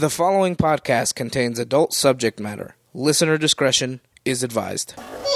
The following podcast contains adult subject matter. Listener discretion is advised.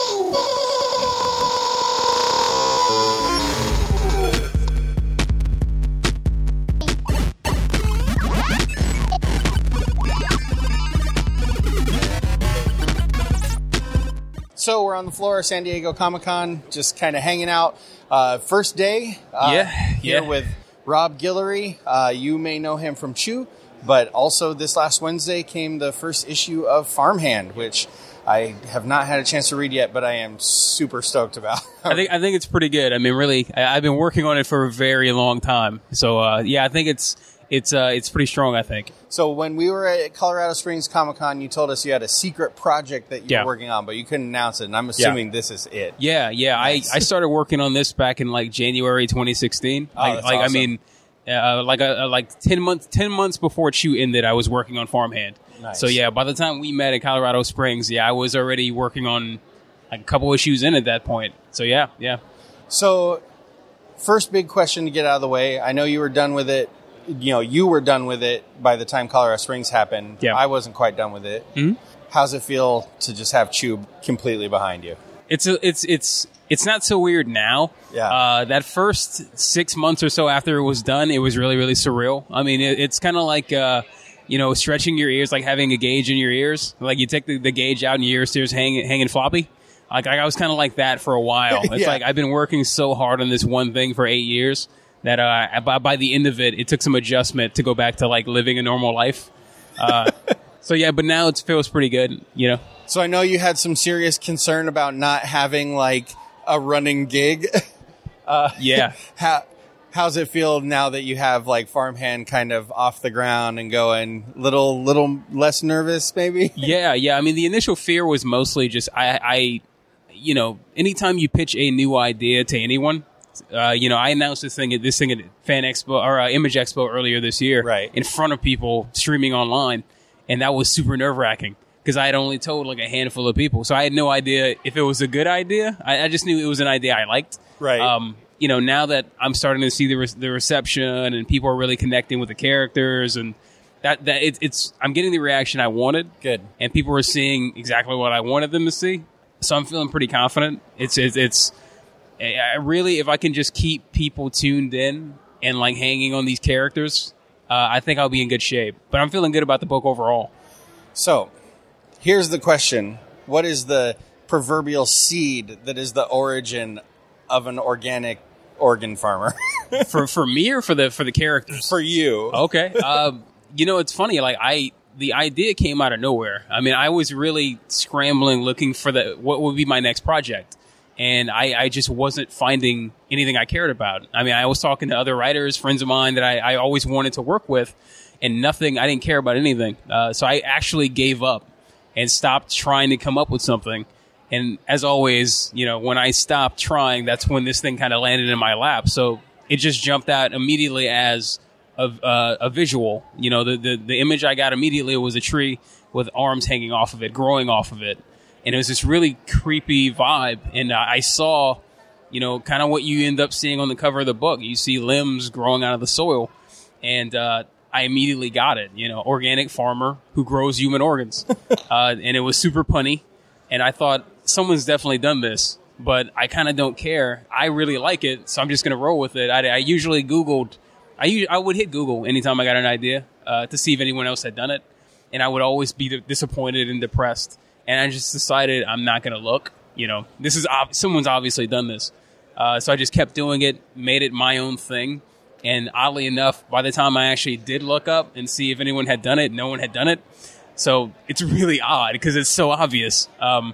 So we're on the floor of San Diego Comic-Con, just kind of hanging out. First day here with Rob Guillory. You may know him from Chew, but also this last Wednesday came the first issue of Farmhand, which I have not had a chance to read yet, but I am super stoked about. I think it's pretty good. I mean, really, I've been working on it for a very long time. So I think it's pretty strong, I think. So when we were at Colorado Springs Comic-Con, you told us you had a secret project that you were working on, but you couldn't announce it, and I'm assuming this is it. Yeah. Nice. I started working on this back in like January 2016. That's awesome. I mean, like 10 months before Chew ended, I was working on Farmhand. Nice. So by the time we met at Colorado Springs, I was already working on like a couple issues in at that point. So yeah. So first big question to get out of the way. I know you were done with it. You were done with it by the time Colorado Springs happened. Yeah. I wasn't quite done with it. Mm-hmm. How's it feel to just have Chew completely behind you? It's not so weird now. Yeah. That first 6 months or so after it was done, it was really, really surreal. I mean, it's kind of like, stretching your ears, like having a gauge in your ears. Like you take the gauge out and your ears still hanging floppy. Like I was kind of like that for a while. It's like I've been working so hard on this one thing for 8 years that by the end of it took some adjustment to go back to like living a normal life. But now it feels pretty good, So I know you had some serious concern about not having like a running gig. How's it feel now that you have like Farmhand kind of off the ground and going? Little less nervous, maybe? Yeah. I mean, the initial fear was mostly just anytime you pitch a new idea to anyone. I announced this thing at Fan Expo or Image Expo earlier this year, right, in front of people streaming online, and that was super nerve-wracking because I had only told like a handful of people, so I had no idea if it was a good idea. I just knew it was an idea I liked. Right. Now that I'm starting to see the reception and people are really connecting with the characters and I'm getting the reaction I wanted. Good. And people are seeing exactly what I wanted them to see, so I'm feeling pretty confident. Really, if I can just keep people tuned in and like hanging on these characters, I think I'll be in good shape. But I'm feeling good about the book overall. So, here's the question. What is the proverbial seed that is the origin of an organic organ farmer? for me or for the characters? For you. Okay. It's funny. Like the idea came out of nowhere. I mean, I was really scrambling looking for what would be my next project. And I just wasn't finding anything I cared about. I mean, I was talking to other writers, friends of mine that I always wanted to work with, and I didn't care about anything. So I actually gave up and stopped trying to come up with something. And as always, when I stopped trying, that's when this thing kind of landed in my lap. So it just jumped out immediately as a visual. The image I got immediately was a tree with arms hanging off of it, growing off of it. And it was this really creepy vibe. And I saw, kind of what you end up seeing on the cover of the book. You see limbs growing out of the soil. And I immediately got it. Organic farmer who grows human organs. And it was super punny. And I thought, someone's definitely done this. But I kind of don't care. I really like it, so I'm just going to roll with it. I usually Googled. I would hit Google anytime I got an idea to see if anyone else had done it. And I would always be disappointed and depressed. And I just decided I'm not going to look. This is someone's obviously done this. So I just kept doing it, made it my own thing. And oddly enough, by the time I actually did look up and see if anyone had done it, no one had done it. So it's really odd because it's so obvious.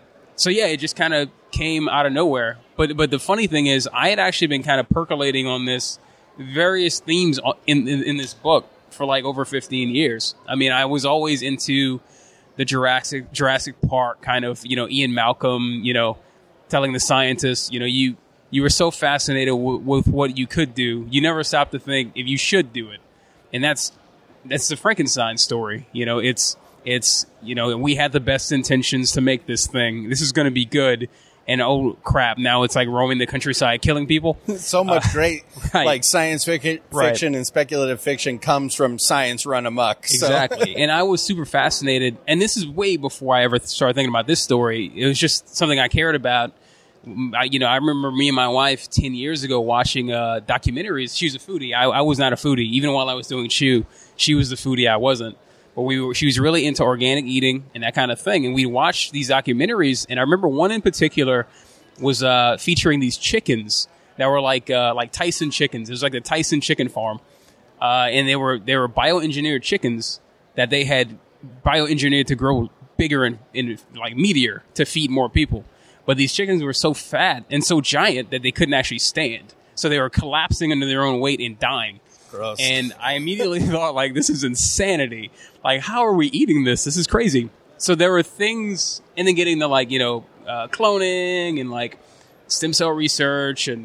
It just kind of came out of nowhere. But the funny thing is, I had actually been kind of percolating on this various themes in this book for like over 15 years. I mean, I was always into the Jurassic Park kind of, Ian Malcolm, telling the scientists, you were so fascinated with what you could do. You never stopped to think if you should do it. And that's the Frankenstein story. We had the best intentions to make this thing. This is going to be good. And oh crap, now it's like roaming the countryside, killing people. So much great, right. like science fiction and speculative fiction comes from science run amok. So. Exactly. And I was super fascinated. And this is way before I ever started thinking about this story. It was just something I cared about. I remember me and my wife 10 years ago watching documentaries. She was a foodie. I was not a foodie. Even while I was doing Chew, she was the foodie. I wasn't. But she was really into organic eating and that kind of thing. And we watched these documentaries. And I remember one in particular was featuring these chickens that were like Tyson chickens. It was like the Tyson chicken farm. And they were bioengineered chickens that they had bioengineered to grow bigger and like meatier to feed more people. But these chickens were so fat and so giant that they couldn't actually stand. So they were collapsing under their own weight and dying. Gross. And I immediately thought, like, this is insanity. Like, how are we eating this? This is crazy. So there were things, and then getting to, like, cloning and, like, stem cell research. And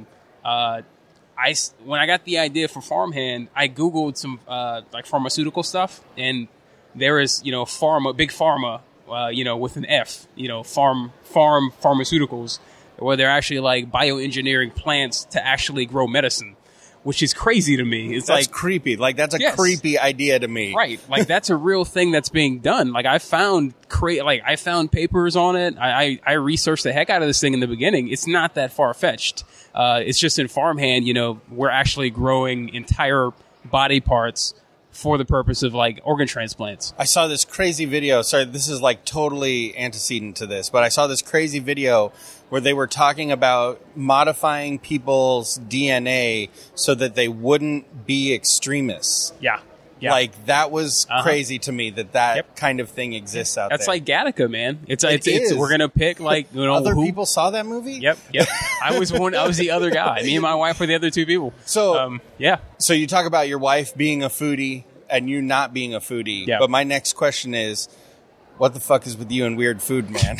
when I got the idea for Farmhand, I Googled some, like, pharmaceutical stuff. And there is, big pharma, with an F, farm pharmaceuticals, where they're actually, like, bioengineering plants to actually grow medicine. Which is crazy to me. That's creepy. Like, that's a creepy idea to me. Right. Like, that's a real thing that's being done. Like, I found papers on it. I researched the heck out of this thing in the beginning. It's not that far-fetched. It's just in Farmhand, we're actually growing entire body parts for the purpose of, like, organ transplants. I saw this crazy video. Sorry, this is, like, totally antecedent to this, but I saw this crazy video where they were talking about modifying people's DNA so that they wouldn't be extremists. Yeah. Like, that was crazy to me that kind of thing exists out there. That's like Gattaca, man. It's we're going to pick, like, other people saw that movie? Yep. I was the other guy. Me and my wife were the other two people. So, So you talk about your wife being a foodie and you not being a foodie. Yeah. But my next question is, what the fuck is with you and weird food, man?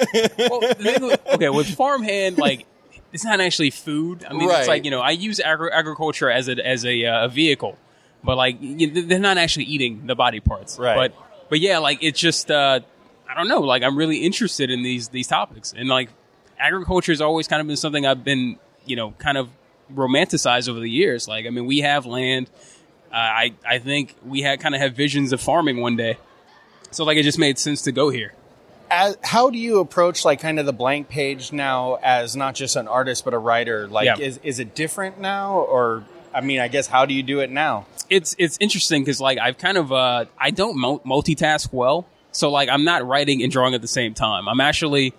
Okay, with Farmhand, like, it's not actually food. I mean, It's like, I use agriculture as a vehicle, but, like, they're not actually eating the body parts. Right. But yeah, like, it's just, I don't know, like, I'm really interested in these topics. And, like, agriculture has always kind of been something I've been, kind of romanticized over the years. Like, I mean, we have land. I think we kind of have visions of farming one day. So, like, it just made sense to go here. How do you approach, like, kind of the blank page now as not just an artist but a writer? Like, is it different now? Or, I mean, I guess, how do you do it now? It's interesting because, like, I've kind of, I don't multitask well. So, like, I'm not writing and drawing at the same time. I'm actually,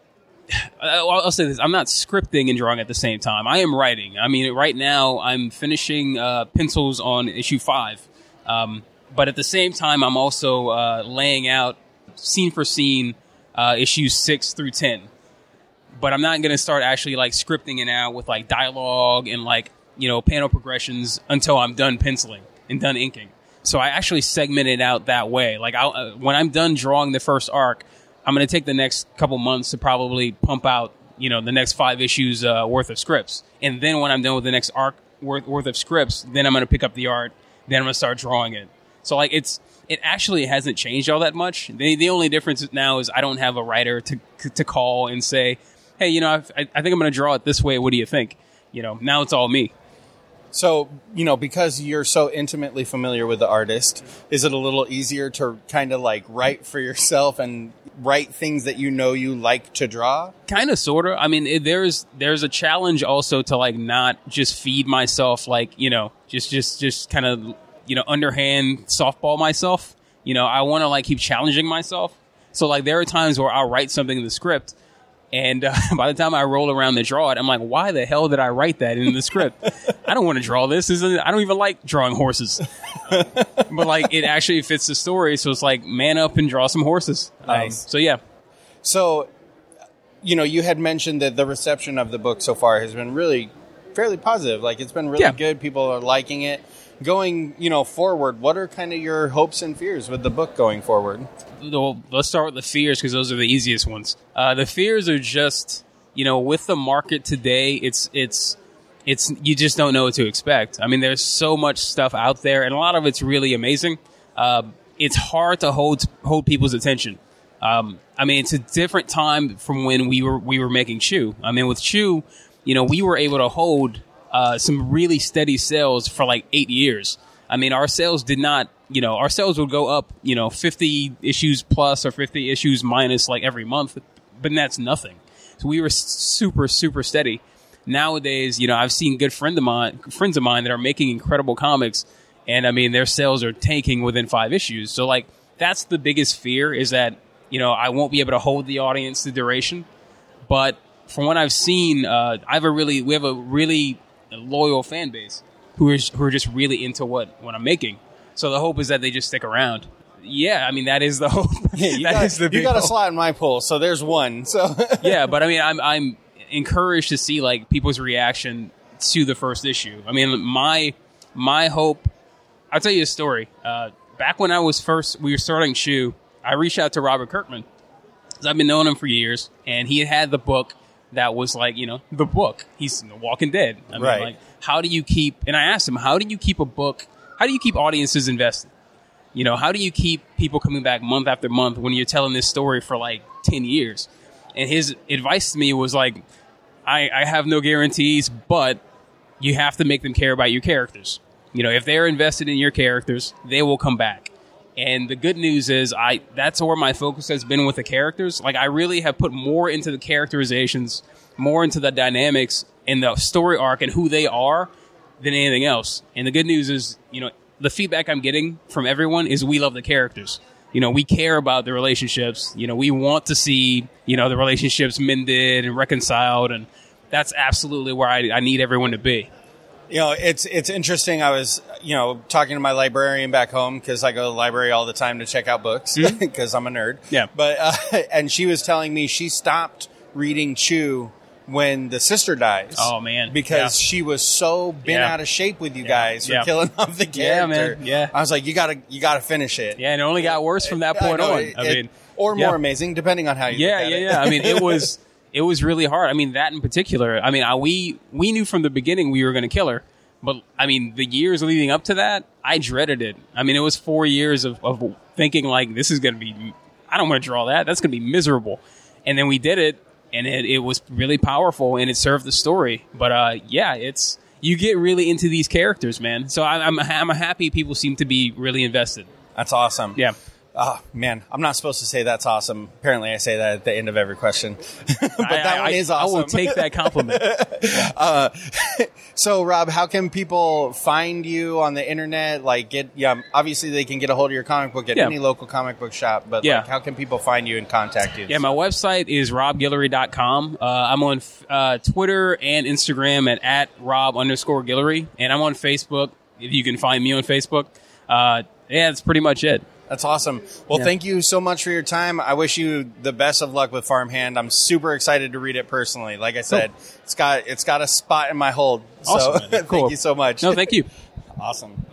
I'll say this, I'm not scripting and drawing at the same time. I am writing. I mean, right now, I'm finishing pencils on issue 5. But at the same time, I'm also laying out scene for scene issues 6 through 10. But I'm not going to start actually, like, scripting it out with, like, dialogue and, like, panel progressions until I'm done penciling and done inking. So I actually segment it out that way. Like, when I'm done drawing the first arc, I'm going to take the next couple months to probably pump out, the next 5 issues worth of scripts. And then when I'm done with the next arc worth of scripts, then I'm going to pick up the art. Then I'm going to start drawing it. So, like, it actually hasn't changed all that much. The only difference now is I don't have a writer to call and say, hey, I think I'm going to draw it this way. What do you think? Now it's all me. So, because you're so intimately familiar with the artist, is it a little easier to kind of, like, write for yourself and write things that you like to draw? Kind of, sort of. I mean, there's a challenge also to, like, not just feed myself, like, just kind of, underhand softball myself. I want to, like, keep challenging myself. So, like, there are times where I'll write something in the script, and by the time I roll around to draw it, I'm like, why the hell did I write that in the script? I don't want to draw this. I don't even like drawing horses. But, like, it actually fits the story, so it's like, man up and draw some horses. Nice. So, yeah. So, you had mentioned that the reception of the book so far has been really fairly positive. Like, it's been really good. People are liking it. Going, forward, what are kind of your hopes and fears with the book going forward? Well, let's start with the fears because those are the easiest ones. The fears are just, with the market today, it's you just don't know what to expect. I mean, there's so much stuff out there, and a lot of it's really amazing. It's hard to hold people's attention. I mean, it's a different time from when we were making Chew. I mean, with Chew, you know, we were able to hold some really steady sales for like 8 years. I mean, our sales did not, you know, our sales would go up, you know, 50 issues plus or 50 issues minus like every month, but that's nothing. So we were super, super steady. Nowadays, you know, I've seen good friends of mine that are making incredible comics, and I mean, their sales are tanking within 5 issues. So like, that's the biggest fear, is that, you know, I won't be able to hold the audience the duration. But from what I've seen, we have a really loyal fan base who are just really into what I'm making. So the hope is that they just stick around. Yeah, I mean, that is the hope. Yeah, you got a slot in my pool, so there's one. So yeah, but I mean, I'm encouraged to see like people's reaction to the first issue. I mean, my hope. I'll tell you a story. Back when we were starting Chew, I reached out to Robert Kirkman, because I've been knowing him for years, and he had the book that was like, you know, the book. He's Walking Dead. I mean, like, how do you keep? And I asked him, how do you keep a book? How do you keep audiences invested? You know, how do you keep people coming back month after month when you're telling this story for like 10 years? And his advice to me was like, I have no guarantees, but you have to make them care about your characters. You know, if they're invested in your characters, they will come back. And the good news is that's where my focus has been with the characters. Like, I really have put more into the characterizations, more into the dynamics and the story arc and who they are than anything else. And the good news is, you know, the feedback I'm getting from everyone is we love the characters. You know, we care about the relationships. You know, we want to see, you know, the relationships mended and reconciled. And that's absolutely where I need everyone to be. You know, it's interesting. I was, you know, talking to my librarian back home, because I go to the library all the time to check out books, because I'm a nerd. Yeah. But and she was telling me she stopped reading Chew when the sister dies. Oh, man. Because she was so bent out of shape with you guys for killing off the character. Yeah, man. Yeah. I was like, you gotta finish it. Yeah, and it only got worse from that point on. Or more amazing, depending on how you look at it. I mean, it was really hard. I mean, that in particular, I mean, we knew from the beginning we were going to kill her. But, I mean, the years leading up to that, I dreaded it. I mean, it was 4 years of thinking, like, this is going to be, I don't want to draw that. That's going to be miserable. And then we did it, and it was really powerful, and it served the story. But, you get really into these characters, man. So I'm happy people seem to be really invested. That's awesome. Yeah. Oh, man, I'm not supposed to say that's awesome. Apparently, I say that at the end of every question. But that one is awesome. I will take that compliment. So, Rob, how can people find you on the internet? Like, obviously they can get a hold of your comic book at any local comic book shop, but like, how can people find you and contact you? Yeah, my website is robguillory.com. I'm on Twitter and Instagram at @Rob_Guillory, and I'm on Facebook, if you can find me on Facebook. That's pretty much it. That's awesome. Well, thank you so much for your time. I wish you the best of luck with Farmhand. I'm super excited to read it personally. Like I said, it's got a spot in my hold. Awesome, so thank you so much. No, thank you. Awesome.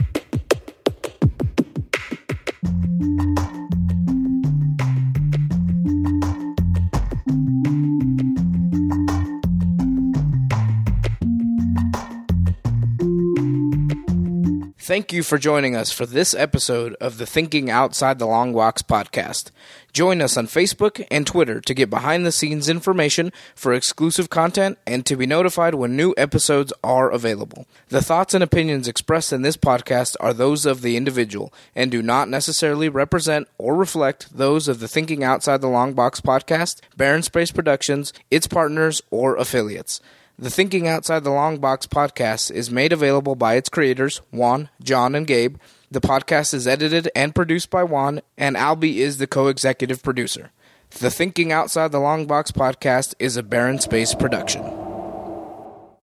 Thank you for joining us for this episode of the Thinking Outside the Long Box podcast. Join us on Facebook and Twitter to get behind-the-scenes information for exclusive content and to be notified when new episodes are available. The thoughts and opinions expressed in this podcast are those of the individual and do not necessarily represent or reflect those of the Thinking Outside the Long Box podcast, Barren Space Productions, its partners, or affiliates. The Thinking Outside the Long Box podcast is made available by its creators, Juan, John, and Gabe. The podcast is edited and produced by Juan, and Albie is the co-executive producer. The Thinking Outside the Long Box podcast is a Barren Space production.